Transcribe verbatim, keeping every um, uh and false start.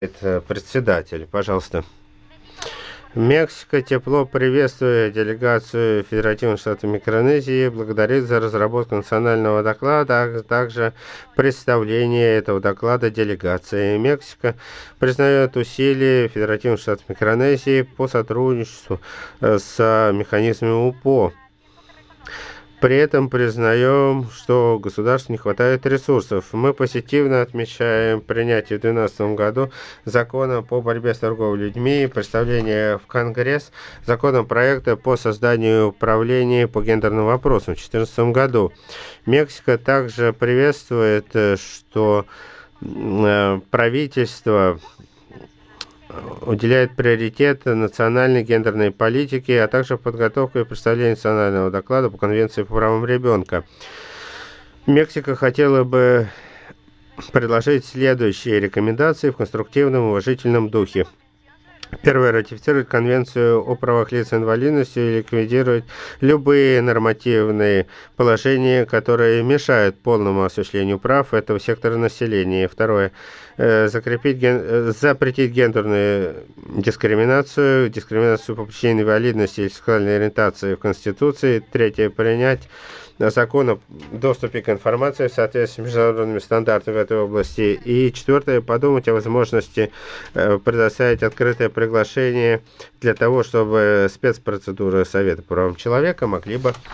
Это председатель, пожалуйста. Мексика тепло приветствует делегацию Федеративных Штатов Микронезии, благодарит за разработку национального доклада, а также представление этого доклада делегации. Мексика признает усилия Федеративных Штатов Микронезии по сотрудничеству с механизмом УПО. При этом признаем, что государству не хватает ресурсов. Мы позитивно отмечаем принятие в две тысячи двенадцатом году закона по борьбе с торговлей людьми и представление в Конгресс законопроекта по созданию управления по гендерным вопросам в две тысячи четырнадцатом году. Мексика также приветствует, что правительство уделяет приоритет национальной гендерной политике, а также подготовке и представлению национального доклада по Конвенции по правам ребенка. Мексика хотела бы предложить следующие рекомендации в конструктивном и уважительном духе. Первое. Ратифицировать Конвенцию о правах лиц с инвалидностью и ликвидировать любые нормативные положения, которые мешают полному осуществлению прав этого сектора населения. Второе. Закрепить, ген... запретить гендерную дискриминацию, дискриминацию по причине инвалидности или сексуальной ориентации в Конституции. Третье. Принять закон о доступе к информации в соответствии с международными стандартами в этой области. И четвертое. Подумать о возможности предоставить открытое приглашение для того, чтобы спецпроцедуры Совета по правам человека могли бы